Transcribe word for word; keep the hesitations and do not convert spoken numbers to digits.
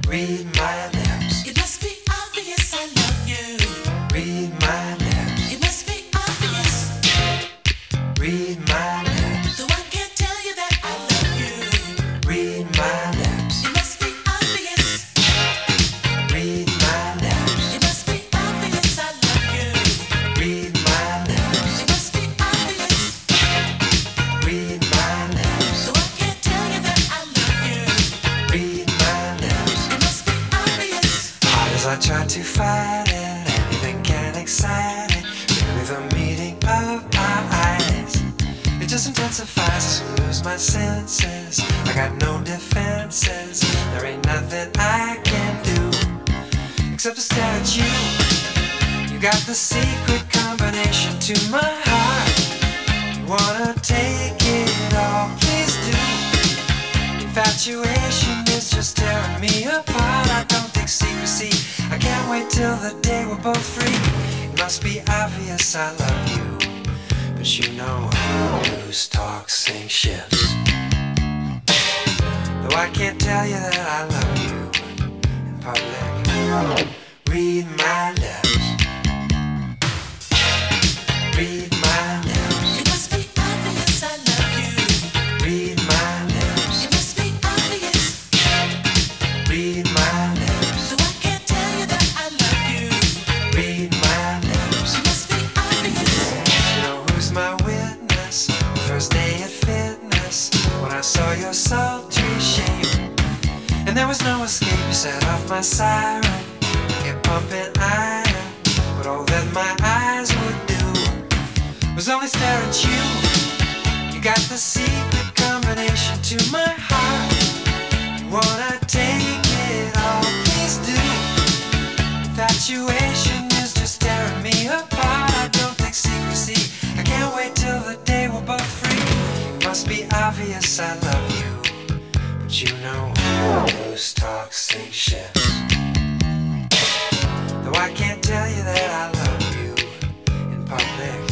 Read my lips. It must be obvious I love you. Read my lips. It must be obvious. Read my lips. Though I can't tell you that I love you. Read my lips. It must be obvious. Read my lips. It must be obvious I love you. Read my lips. It must be obvious. Read my lips. Though I can't tell you that I love you. Read my lips. It must be obvious. Hard as I try to fight it, anything can excite it. Really the meeting of our eyes, it just intensifies as I lose my senses. I got no defenses. There ain't nothing I can do except to stare at you. You got the secret combination to my heart. You wanna take it all, please do. Infatuation is just tearing me apart. I don't think secrecy. I can't wait till the day we're both free. It must be obvious I love you, but you know loose talk sink ships. Though I can't tell you that I love you in public. Read my lips. Read my lips. It must be obvious I love you. Read my lips. It must be obvious. Read my lips. Though I can't tell you that I love you. Read my lips. It must be obvious. You know who's my witness? The first day at fitness, when I saw your sultry shape, and there was no escape. You set off my siren, kept pumping iron, but all that my eyes would do was only stare at you. You got the secret combination to my heart. You wanna take it all, please do. Infatuation is just tearing me apart. I don't think secrecy. I can't wait till the day we're both free. It must be obvious I love you, but you know loose talk sink ships. Though I can't tell you that I love you in public.